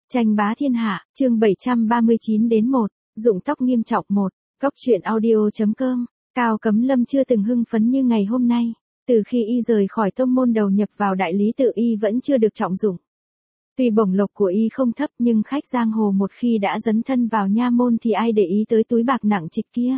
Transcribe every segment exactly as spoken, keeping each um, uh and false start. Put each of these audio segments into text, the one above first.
Tranh bá thiên hạ, chương bảy trăm ba mươi chín đến một, rụng tóc nghiêm trọng một, góc truyện audio.com, Cao Cấm Lâm chưa từng hưng phấn như ngày hôm nay, từ khi y rời khỏi tông môn đầu nhập vào đại lý tự y vẫn chưa được trọng dụng. Tuy bổng lộc của y không thấp nhưng khách giang hồ một khi đã dấn thân vào nha môn thì ai để ý tới túi bạc nặng trịch kia.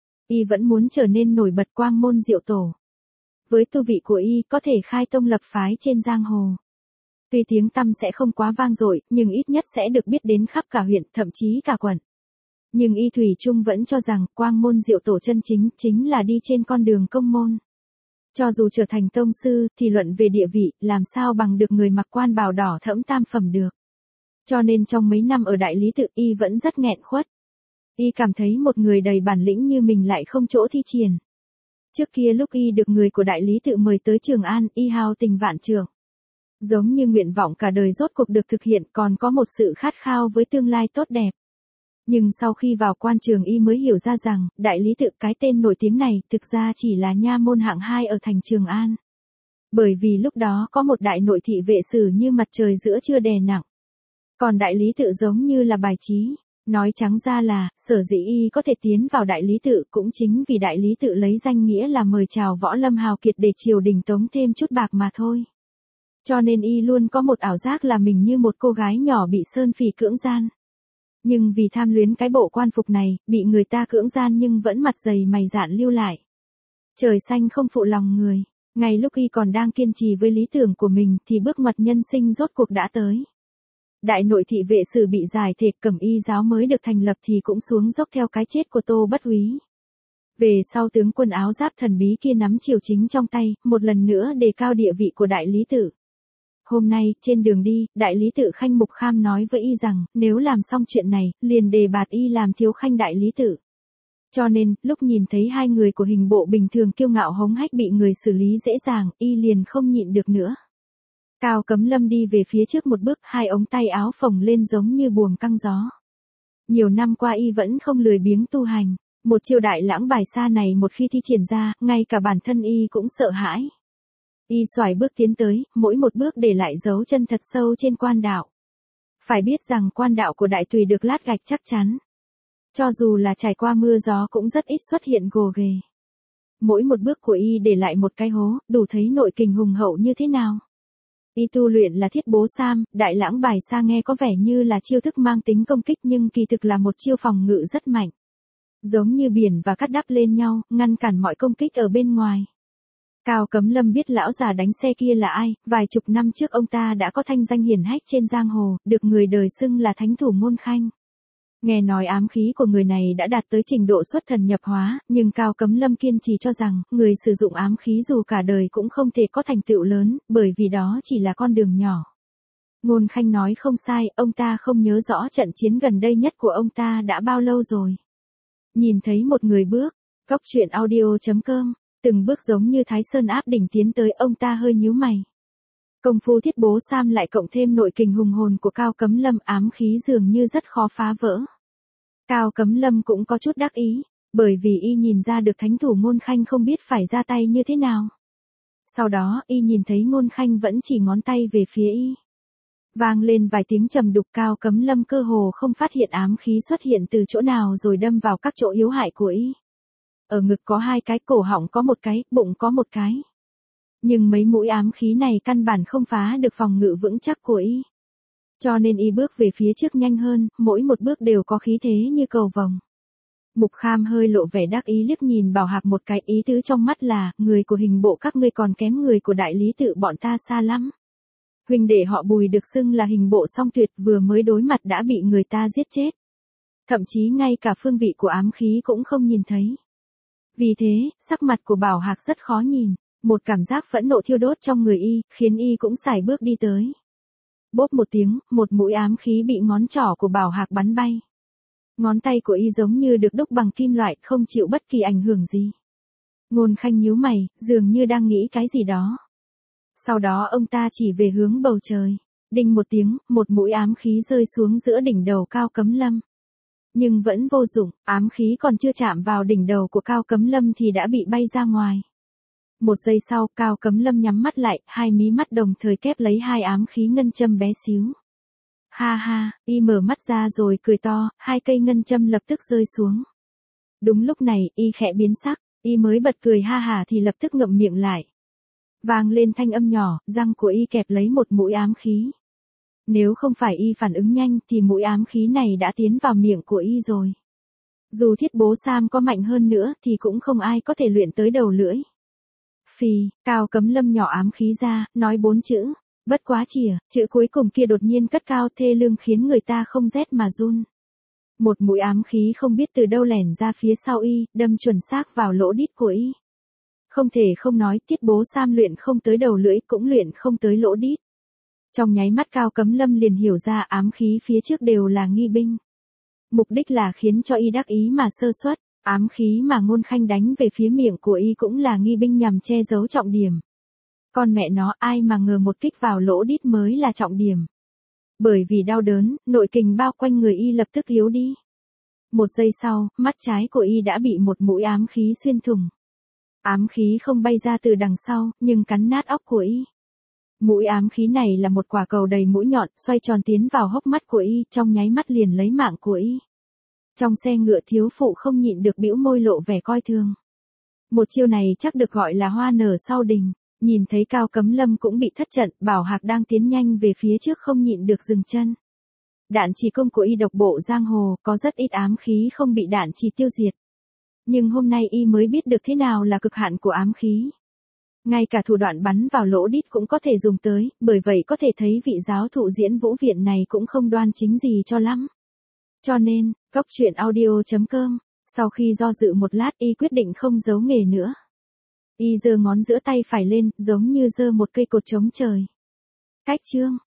Y vẫn muốn trở nên nổi bật quang môn diệu tổ. Với tu vị của y có thể khai tông lập phái trên giang hồ. Tuy tiếng tăm sẽ không quá vang dội, nhưng ít nhất sẽ được biết đến khắp cả huyện, thậm chí cả quận. Nhưng y thủy chung vẫn cho rằng quang môn diệu tổ chân chính chính là đi trên con đường công môn. Cho dù trở thành tông sư thì luận về địa vị, làm sao bằng được người mặc quan bào đỏ thẫm tam phẩm được. Cho nên trong mấy năm ở đại lý tự y vẫn rất nghẹn khuất. Y cảm thấy một người đầy bản lĩnh như mình lại không chỗ thi triển. Trước kia lúc y được người của đại lý tự mời tới Trường An, y hao tình vạn trượng. Giống như nguyện vọng cả đời rốt cuộc được thực hiện, còn có một sự khát khao với tương lai tốt đẹp. Nhưng sau khi vào quan trường y mới hiểu ra rằng, đại lý tự cái tên nổi tiếng này thực ra chỉ là nha môn hạng hai ở thành Trường An. Bởi vì lúc đó có một đại nội thị vệ sử như mặt trời giữa trưa đè nặng. Còn đại lý tự giống như là bài trí. Nói trắng ra là, sở dĩ y có thể tiến vào đại lý tự cũng chính vì đại lý tự lấy danh nghĩa là mời chào võ lâm hào kiệt để triều đình tống thêm chút bạc mà thôi. Cho nên y luôn có một ảo giác là mình như một cô gái nhỏ bị sơn phỉ cưỡng gian. Nhưng vì tham luyến cái bộ quan phục này, bị người ta cưỡng gian nhưng vẫn mặt dày mày dạn lưu lại. Trời xanh không phụ lòng người, ngay lúc y còn đang kiên trì với lý tưởng của mình thì bước ngoặt nhân sinh rốt cuộc đã tới. Đại nội thị vệ sử bị giải thể, cẩm y giáo mới được thành lập thì cũng xuống dốc theo cái chết của Tô Bất Úy. Về sau tướng quân áo giáp thần bí kia nắm triều chính trong tay, một lần nữa đề cao địa vị của đại lý tự. Hôm nay, trên đường đi, đại lý tự khanh Mục Kham nói với y rằng, nếu làm xong chuyện này, liền đề bạt y làm thiếu khanh đại lý tự. Cho nên, lúc nhìn thấy hai người của hình bộ bình thường kiêu ngạo hống hách bị người xử lý dễ dàng, y liền không nhịn được nữa. Cao Cấm Lâm đi về phía trước một bước, hai ống tay áo phồng lên giống như buồm căng gió. Nhiều năm qua y vẫn không lười biếng tu hành, một chiêu đại lãng bài sa này một khi thi triển ra, ngay cả bản thân y cũng sợ hãi. Y xoài bước tiến tới, mỗi một bước để lại dấu chân thật sâu trên quan đạo. Phải biết rằng quan đạo của đại tùy được lát gạch chắc chắn. Cho dù là trải qua mưa gió cũng rất ít xuất hiện gồ ghề. Mỗi một bước của y để lại một cái hố, đủ thấy nội kình hùng hậu như thế nào. Y tu luyện là thiết bố sam, đại lãng bài sa nghe có vẻ như là chiêu thức mang tính công kích nhưng kỳ thực là một chiêu phòng ngự rất mạnh. Giống như biển và cát đắp lên nhau, ngăn cản mọi công kích ở bên ngoài. Cao Cấm Lâm biết lão già đánh xe kia là ai, vài chục năm trước ông ta đã có thanh danh hiển hách trên giang hồ, được người đời xưng là thánh thủ Môn Khanh. Nghe nói ám khí của người này đã đạt tới trình độ xuất thần nhập hóa, nhưng Cao Cấm Lâm kiên trì cho rằng, người sử dụng ám khí dù cả đời cũng không thể có thành tựu lớn, bởi vì đó chỉ là con đường nhỏ. Môn Khanh nói không sai, ông ta không nhớ rõ trận chiến gần đây nhất của ông ta đã bao lâu rồi. Nhìn thấy một người bước, góc truyện audio.com, từng bước giống như Thái Sơn áp đỉnh tiến tới, ông ta hơi nhíu mày. Công phu thiết bố sam lại cộng thêm nội kình hùng hồn của Cao Cấm Lâm, ám khí dường như rất khó phá vỡ. Cao Cấm Lâm cũng có chút đắc ý, bởi vì y nhìn ra được thánh thủ Ngôn Khanh không biết phải ra tay như thế nào. Sau đó, y nhìn thấy Ngôn Khanh vẫn chỉ ngón tay về phía y. Vang lên vài tiếng trầm đục, Cao Cấm Lâm cơ hồ không phát hiện ám khí xuất hiện từ chỗ nào rồi đâm vào các chỗ yếu hại của y. Ở ngực có hai cái, cổ họng có một cái, bụng có một cái. Nhưng mấy mũi ám khí này căn bản không phá được phòng ngự vững chắc của y. Cho nên y bước về phía trước nhanh hơn, mỗi một bước đều có khí thế như cầu vồng. Mục Kham hơi lộ vẻ đắc ý liếc nhìn Bảo Hạc một cái, ý tứ trong mắt là, người của hình bộ các ngươi còn kém người của đại lý tự bọn ta xa lắm. Huynh đệ họ Bùi được xưng là hình bộ song tuyệt, vừa mới đối mặt đã bị người ta giết chết. Thậm chí ngay cả phương vị của ám khí cũng không nhìn thấy. Vì thế, sắc mặt của Bảo Hạc rất khó nhìn, một cảm giác phẫn nộ thiêu đốt trong người y, khiến y cũng sải bước đi tới. Bốp một tiếng, một mũi ám khí bị ngón trỏ của Bảo Hạc bắn bay. Ngón tay của y giống như được đúc bằng kim loại, không chịu bất kỳ ảnh hưởng gì. Ngôn Khanh nhíu mày, dường như đang nghĩ cái gì đó. Sau đó ông ta chỉ về hướng bầu trời. Đinh một tiếng, một mũi ám khí rơi xuống giữa đỉnh đầu Cao Cấm Lâm. Nhưng vẫn vô dụng, ám khí còn chưa chạm vào đỉnh đầu của Cao Cấm Lâm thì đã bị bay ra ngoài. Một giây sau, Cao Cấm Lâm nhắm mắt lại, hai mí mắt đồng thời kép lấy hai ám khí ngân châm bé xíu. Ha ha, y mở mắt ra rồi cười to, hai cây ngân châm lập tức rơi xuống. Đúng lúc này, y khẽ biến sắc, y mới bật cười ha hả thì lập tức ngậm miệng lại. Vang lên thanh âm nhỏ, răng của y kẹp lấy một mũi ám khí. Nếu không phải y phản ứng nhanh thì mũi ám khí này đã tiến vào miệng của y rồi. Dù thiết bố Sam có mạnh hơn nữa thì cũng không ai có thể luyện tới đầu lưỡi. Phì, Cao Cấm Lâm nhỏ ám khí ra, nói bốn chữ. Bất quá chìa, chữ cuối cùng kia đột nhiên cất cao thê lương khiến người ta không rét mà run. Một mũi ám khí không biết từ đâu lẻn ra phía sau y, đâm chuẩn xác vào lỗ đít của y. Không thể không nói, tiết bố Sam luyện không tới đầu lưỡi cũng luyện không tới lỗ đít. Trong nháy mắt Cao Cấm Lâm liền hiểu ra ám khí phía trước đều là nghi binh. Mục đích là khiến cho y đắc ý mà sơ suất, ám khí mà Ngôn Khanh đánh về phía miệng của y cũng là nghi binh nhằm che giấu trọng điểm. Con mẹ nó, ai mà ngờ một kích vào lỗ đít mới là trọng điểm. Bởi vì đau đớn, nội kình bao quanh người y lập tức yếu đi. Một giây sau, mắt trái của y đã bị một mũi ám khí xuyên thủng. Ám khí không bay ra từ đằng sau, nhưng cắn nát óc của y. Mũi ám khí này là một quả cầu đầy mũi nhọn, xoay tròn tiến vào hốc mắt của y, trong nháy mắt liền lấy mạng của y. Trong xe ngựa thiếu phụ không nhịn được bĩu môi lộ vẻ coi thường. Một chiêu này chắc được gọi là hoa nở sau đình. Nhìn thấy Cao Cấm Lâm cũng bị thất trận, Bảo Hạc đang tiến nhanh về phía trước không nhịn được dừng chân. Đạn chỉ công của y độc bộ giang hồ, có rất ít ám khí không bị đạn chỉ tiêu diệt. Nhưng hôm nay y mới biết được thế nào là cực hạn của ám khí. Ngay cả thủ đoạn bắn vào lỗ đít cũng có thể dùng tới, bởi vậy có thể thấy vị giáo thụ diễn vũ viện này cũng không đoan chính gì cho lắm. Cho nên, góc truyện audio chấm com, sau khi do dự một lát y quyết định không giấu nghề nữa. Y giơ ngón giữa tay phải lên, giống như giơ một cây cột chống trời. Cách chương